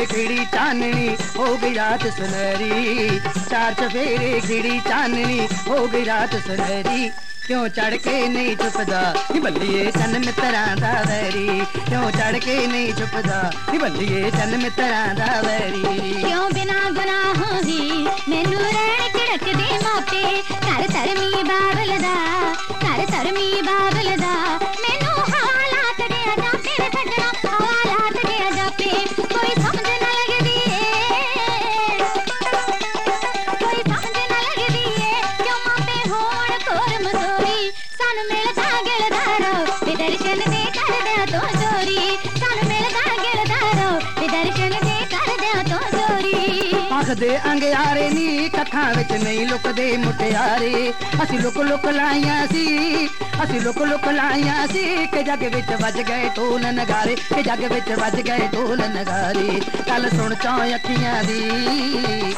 खिड़ी चांदनी हो गई रात सुनहरी, चार चफेरे खिड़ी चांदनी हो गई रात सुनहरी। क्यों चढ़ के नहीं चुपदा बल्लिए चन मित्रा दा वैरी, क्यों चढ़ के नहीं चुपदा बल्लिए चन मित्रा दा वैरी। क्यों बिना गुनाहों ही मैनू रैण झिड़क दे मापे, कर धर्मी बाबल दा, कर धर्मी बाबल दा। मैनू हवालात दे जा तेरे सजना, हवालात दे जा पे कोई समझ न लगदी है, कोई समझ न लगदी है। क्यों मापे होण कोर मसोरी, सानू मिलदा गिलदारो ते दर्शन दे कर दिया तो चोरी, सानू मिलदा गिलदारो ते दर्शन दे कर दिया तो चोरी। आखदे अंगियारे नी कथां विच नहीं लुकदे मुटियारे, असी लुक लुक लाइयां सी, असी लुक लुक लाइयां सी कि जग विच वज गए ढोल नगारे, कि जग विच वज गए ढोल नगारे। गल सुन चौं अखियां दी,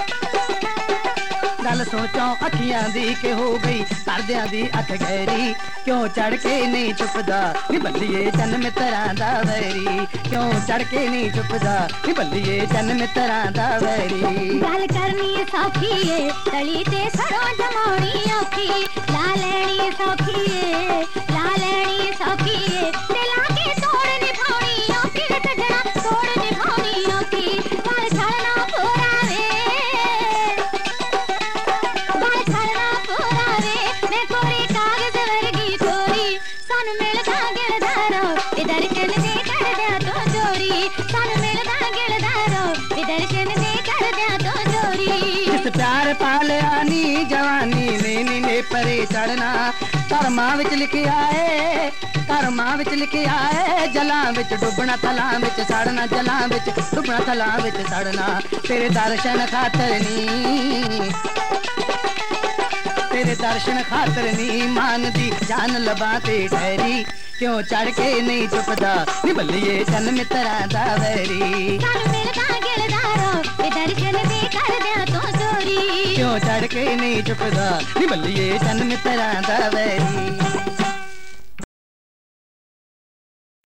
गल सोचो अखियां दी के हो गई करदियां दी अख गहरी। क्यों चढ़ के नहीं चुपदा बल्लिए चन मित्रा दा वैरी, क्यों चढ़ के नहीं चुपदा बल्लिए चन मित्रा दा वैरी। गल करनी सौखी है तली ते सरों जमानी औखी, ला लैनी सौखी है, ला लैनी सौखी है ते लाके तोड़ निभानी औखी वे सजना, तोड़ निभानी औखी। गल छड़ना पूरा वे, गल छड़ना पूरा वे, मैं कोरी कागज वर्गी कोरी, सानू मिलदा गिलदारो ते दर्शन दे कर दिया तो चोरी, सानू मिलदा गिलदारो ते दर्शन दे कर दिया तो चोरी। जिस प्यार पालिया नी जवानी में नी ने परे चढ़ना, कर्मां विच लिखिया है, कर्मां विच लिखिया है। जलां विच डुबना तलां विच सड़ना, जलां विच डुबना तलां विच सड़ना। तेरे दर्शन खातर नी, तेरे दर्शन खातर नी मान दी जान लबा ते ठहरी। क्यों चढ़ के नहीं चुपदा बल्लिए चन मित्रा दा वैरी, सानू मिलदा गिलदारो ते दर्शन दे कर दिया तो चोरी। क्यों चढ़ के नहीं चुपदा बल्लिए चन मित्रा दा वैरी।